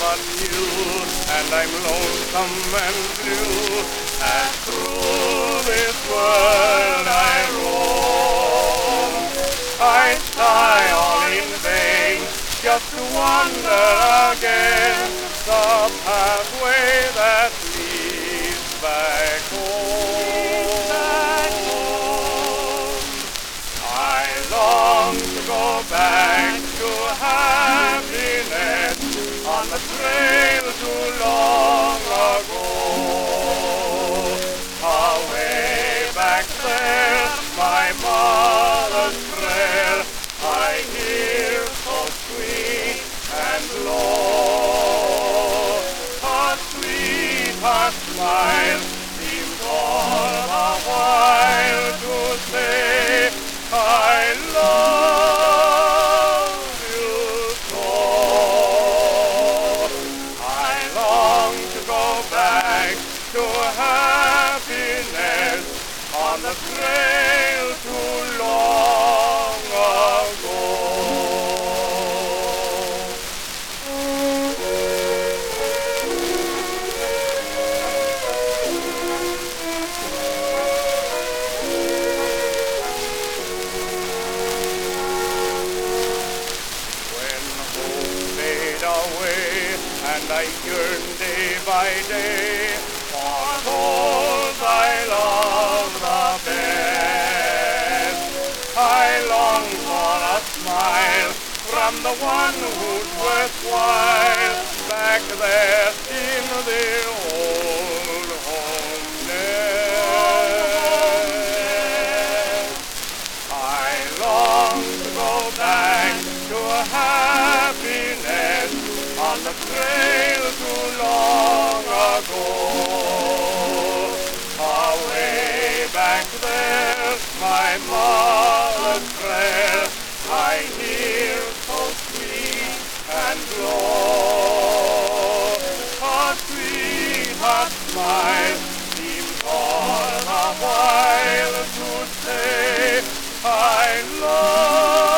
but you, and I'm lonesome and blue, and through this world I roam. I sigh all in vain, just to wander again the pathway that leads back home. I long to go back to happiness on the trail too long ago. Away back there, my mother's prayer I hear so sweet and low. Her sweetheart smile seems all the while to say, I love you so. I long to go back to happiness on the trail too long ago. When hope fade away and I yearn day by day for those I love the best, I long for a smile from the one who's worthwhile back there in the old home nest. I long to go back to happiness on the trail too long ago. Away back there, my mother's prayer I hear so sweet and low. Her sweetheart smile seems all the while to say, I love